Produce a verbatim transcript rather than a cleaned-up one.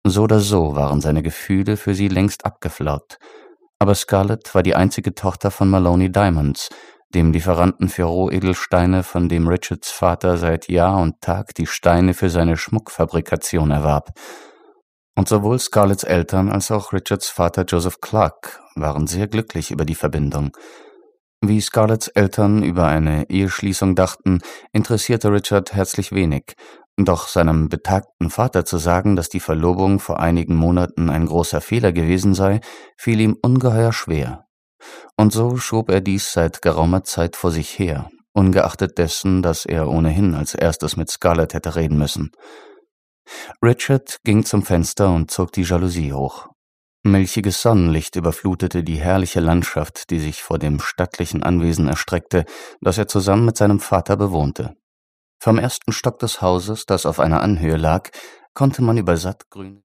So oder so waren seine Gefühle für sie längst abgeflaut. Aber Scarlett war die einzige Tochter von Maloney Diamonds, dem Lieferanten für Rohedelsteine, von dem Richards Vater seit Jahr und Tag die Steine für seine Schmuckfabrikation erwarb. Und sowohl Scarletts Eltern als auch Richards Vater Joseph Clark waren sehr glücklich über die Verbindung. Wie Scarletts Eltern über eine Eheschließung dachten, interessierte Richard herzlich wenig, doch seinem betagten Vater zu sagen, dass die Verlobung vor einigen Monaten ein großer Fehler gewesen sei, fiel ihm ungeheuer schwer. Und so schob er dies seit geraumer Zeit vor sich her, ungeachtet dessen, dass er ohnehin als erstes mit Scarlett hätte reden müssen. Richard ging zum Fenster und zog die Jalousie hoch. Milchiges Sonnenlicht überflutete die herrliche Landschaft, die sich vor dem stattlichen Anwesen erstreckte, das er zusammen mit seinem Vater bewohnte. Vom ersten Stock des Hauses, das auf einer Anhöhe lag, konnte man über sattgrüne